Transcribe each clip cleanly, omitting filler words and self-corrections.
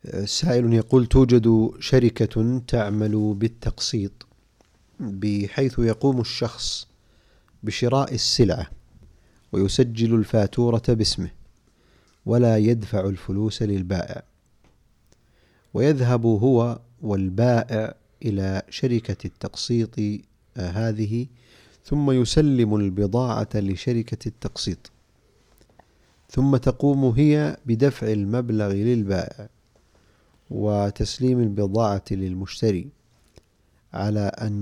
سائل يقول: توجد شركة تعمل بالتقسيط، بحيث يقوم الشخص بشراء السلعة ويسجل الفاتورة باسمه ولا يدفع الفلوس للبائع، ويذهب هو والبائع إلى شركة التقسيط هذه ثم يسلم البضاعة لشركة التقسيط، ثم تقوم هي بدفع المبلغ للبائع وتسليم البضاعة للمشتري، على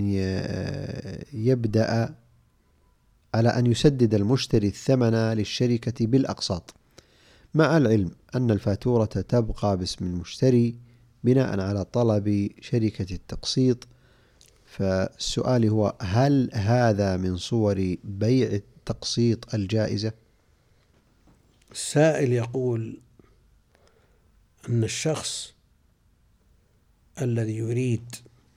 أن يسدد المشتري الثمن للشركة بالأقساط، مع العلم أن الفاتورة تبقى باسم المشتري بناء على طلب شركة التقسيط. فالسؤال هو: هل هذا من صور بيع التقسيط الجائزة؟ السائل يقول أن الشخص الذي يريد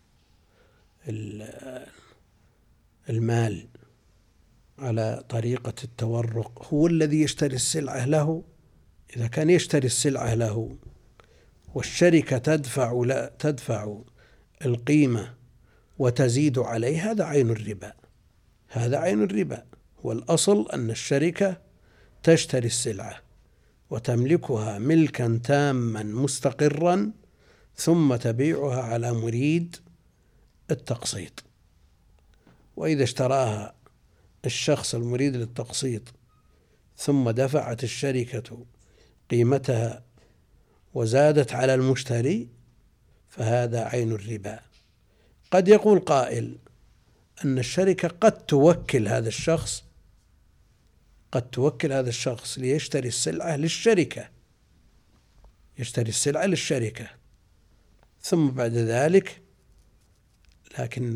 المال على طريقة التورق هو الذي يشتري السلعة له. إذا كان يشتري السلعة له والشركة تدفع القيمة وتزيد عليه، هذا عين الربا. هذا عين الربا. والأصل أن الشركة تشتري السلعة وتملكها ملكا تاما مستقرا، ثم تبيعها على مريد التقسيط. وإذا اشتراها الشخص المريد للتقسيط ثم دفعت الشركة قيمتها وزادت على المشتري، فهذا عين الربا. قد يقول قائل أن الشركة قد توكل هذا الشخص ليشتري السلعة للشركة، يشتري السلعة للشركة، ثم بعد ذلك، لكن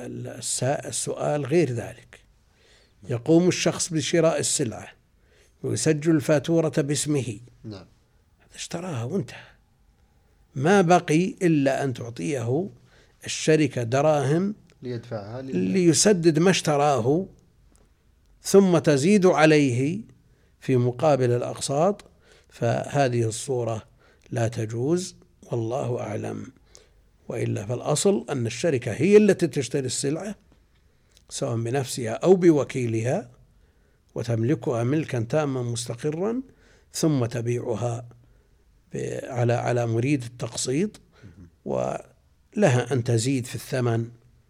السؤال غير ذلك. يقوم الشخص بشراء السلعة ويسجل الفاتورة باسمه، نعم، اشتراها وانتهى، ما بقي إلا أن تعطيه الشركة دراهم ليدفعها ليسدد ما اشتراه، ثم تزيد عليه في مقابل الأقساط. فهذه الصورة لا تجوز، والله أعلم. وإلا فالأصل أن الشركة هي التي تشتري السلعة سواء بنفسها أو بوكيلها، وتملكها ملكا تاما مستقرا، ثم تبيعها على مريد التقسيط، ولها أن تزيد في الثمن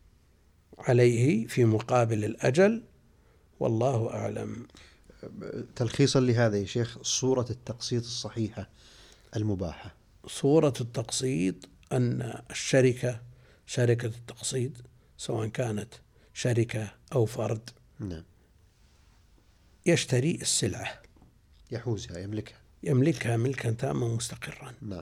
عليه في مقابل الأجل، والله أعلم. تلخيصا لهذا يا شيخ، صورة التقسيط الصحيحة المباحة. صورة التقسيط أن شركة التقسيط سواء كانت شركة أو فرد، نعم، يشتري السلعة، يحوزها، يملكها ملكا تاما مستقرا، نعم،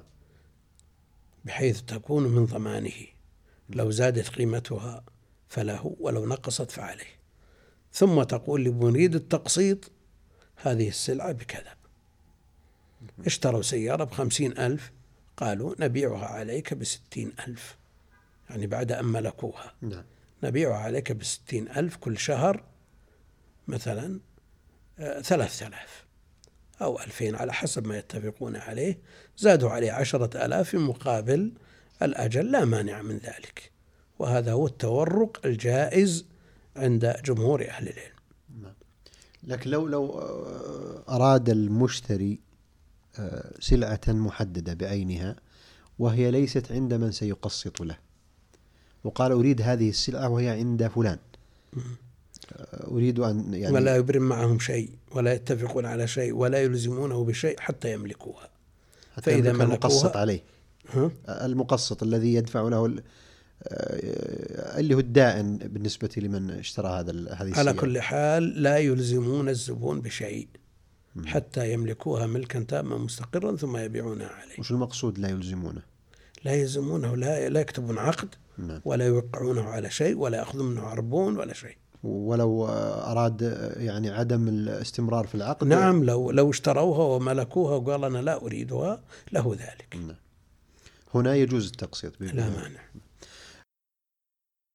بحيث تكون من ضمانه، لو زادت قيمتها فله ولو نقصت فعليه. ثم تقول لمريد التقسيط: هذه السلعة بكذا، اشتروا سيارة ب50,000، قالوا نبيعها عليك ب60,000، يعني بعد أن ملكوها، نعم، نبيعها عليك ب60,000 كل شهر، مثلا 3,000 أو 2,000 على حسب ما يتفقون عليه، زادوا عليه 10,000 في مقابل الأجل، لا مانع من ذلك. وهذا هو التورق الجائز عند جمهور أهل العلم. لكن لو أراد المشتري سلعة محددة بعينها وهي ليست عند من سيقسط له، وقال: أريد هذه السلعة وهي عند فلان، أريد أن يعني، ولا يبرم معهم شيء ولا يتفقون على شيء ولا يلزمونه بشيء حتى يملكوها. فإذا المقسط عليه، المقسط الذي يدفع له اللي هو الدائن بالنسبة لمن اشترى هذه السيارة، على كل حال لا يلزمون الزبون بشيء حتى يملكوها ملكا تاما مستقرا ثم يبيعونها عليه. وش المقصود لا يلزمونه؟ لا يلزمونه، لا يكتبون عقد، ولا يوقعونه على شيء، ولا يأخذون منه عربون ولا شيء. ولو أراد يعني عدم الاستمرار في العقد، نعم، لو اشتروها وملكوها وقال أنا لا أريدها، له ذلك. هنا يجوز التقسيط، لا مانع.